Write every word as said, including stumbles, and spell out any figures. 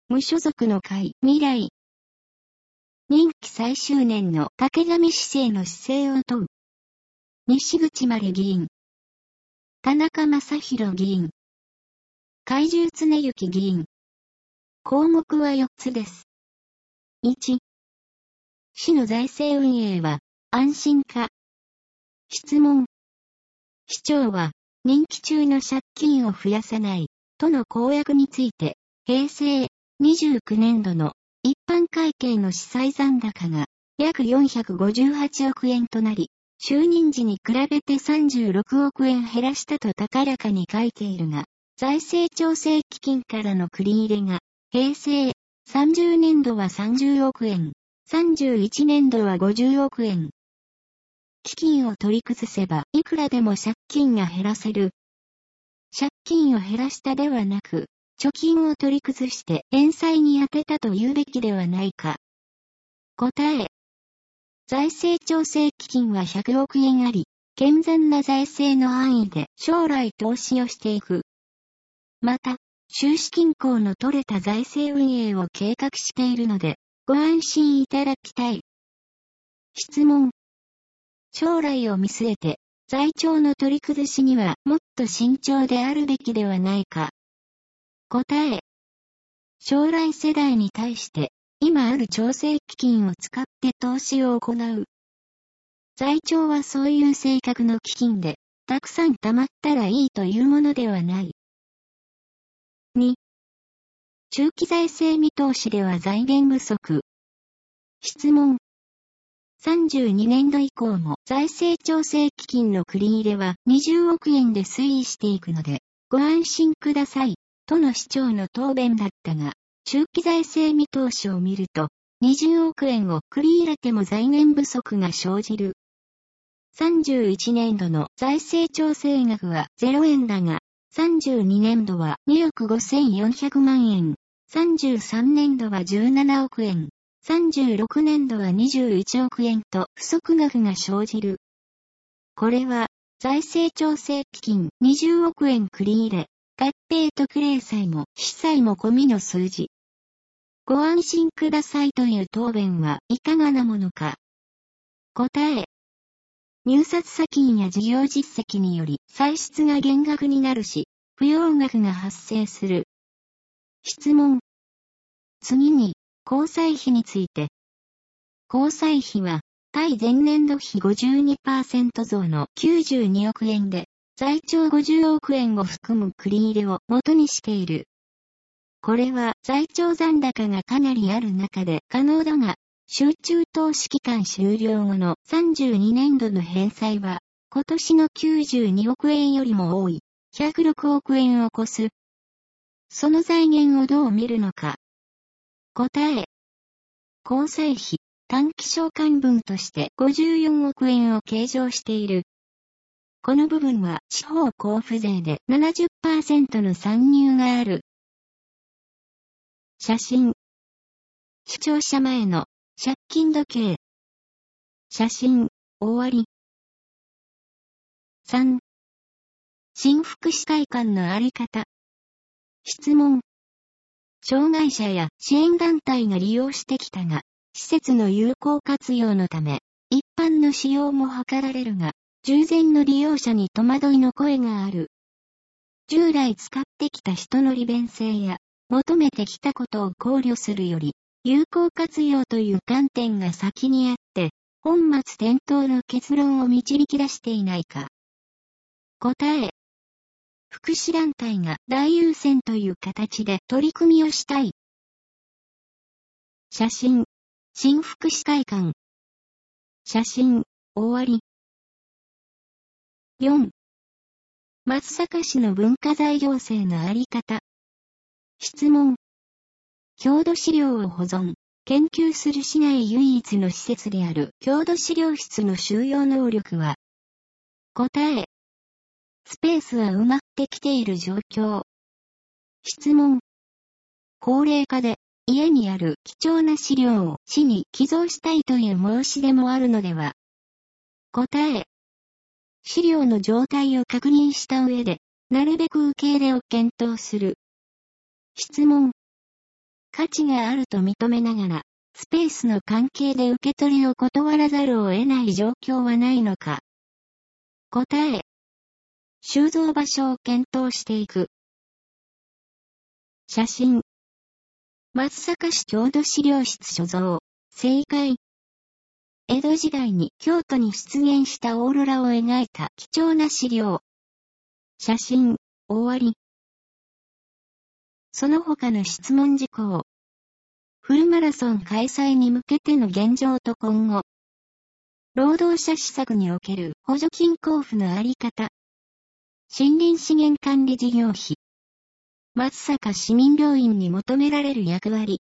無所属の会、未来。任期最終年の竹上市政の姿勢を問う。西口まり議員。田中正宏議員。海中常幸議員。項目はよっつです。いち. 市の財政運営は安心か。質問。市長は任期中の借金を増やさないとの公約について、平成にじゅうきゅうねんどの一般会計の司債残高が約よんひゃくごじゅうはちおくえんとなり、就任時に比べてさんじゅうろくおくえん減らしたと高らかに書いているが、財政調整基金からの繰り入れが、平成さんじゅうねんどはさんじゅうおくえん、さんじゅういちねんどはごじゅうおくえん。基金を取り崩せばいくらでも借金が減らせる。借金を減らしたではなく、貯金を取り崩して返済に充てたと言うべきではないか。答え。財政調整基金はひゃくおくえんあり、健全な財政の範囲で将来投資をしていく。また、収支均衡の取れた財政運営を計画しているので、ご安心いただきたい。質問。将来を見据えて、財政の取り崩しにはもっと慎重であるべきではないか。答え。将来世代に対して、今ある調整基金を使って投資を行う。財政はそういう性格の基金で、たくさん貯まったらいいというものではない。に. 中期財政見通しでは財源不足。質問。さんじゅうにねんど以降も財政調整基金の繰り入れはにじゅうおくえんで推移していくので、ご安心ください、との市長の答弁だったが、中期財政見通しを見ると、にじゅうおくえんを繰り入れても財源不足が生じる。さんじゅういちねんどの財政調整額はゼロえんだが、さんじゅうにねんどはにおくごせんよんひゃくまんえん、さんじゅうさんねんどはじゅうななおくえん、さんじゅうろくねんどはにじゅういちおくえんと不足額が生じる。これは、財政調整基金にじゅうおくえん繰り入れ、合併特例債も支債も込みの数字。ご安心くださいという答弁はいかがなものか。答え。入札差金や事業実績により歳出が減額になるし、不要額が発生する。質問。次に、交際費について。交際費は、対前年度比 ごじゅうにパーセント 増のきゅうじゅうにおくえんで、財政ごじゅうおくえんを含む繰り入れを元にしている。これは財政残高がかなりある中で可能だが、集中投資期間終了後のさんじゅうにねんどの返済は、今年のきゅうじゅうにおくえんよりも多い、ひゃくろくおくえんを超す。その財源をどう見るのか。答え。交際費、短期償還分としてごじゅうよんおくえんを計上している。この部分は地方交付税で ななじゅっパーセント の参入がある。写真。視聴者前の借金時計。写真、終わり。さん. 新福祉会館のあり方。質問。障害者や支援団体が利用してきたが、施設の有効活用のため、一般の使用も図られるが、従前の利用者に戸惑いの声がある。従来使ってきた人の利便性や、求めてきたことを考慮するより、有効活用という観点が先にあって、本末転倒の結論を導き出していないか。答え。福祉団体が大優先という形で取り組みをしたい。写真。新福祉会館。写真。終わり。よん. 松阪市の文化財行政のあり方。質問。郷土資料を保存、研究する市内唯一の施設である郷土資料室の収容能力は。答え。スペースは埋まってきている状況。質問。高齢化で家にある貴重な資料を市に寄贈したいという申し出もあるのでは。答え。資料の状態を確認した上で、なるべく受け入れを検討する。質問。 価値があると認めながら、スペースの関係で受け取りを断らざるを得ない状況はないのか。答え。収蔵場所を検討していく。写真。松阪市郷土資料室所蔵。正解。江戸時代に京都に出現したオーロラを描いた貴重な資料。写真。終わり。その他の質問事項。フルマラソン開催に向けての現状と今後。労働者施策における補助金交付のあり方。森林資源管理事業費。松阪市民病院に求められる役割。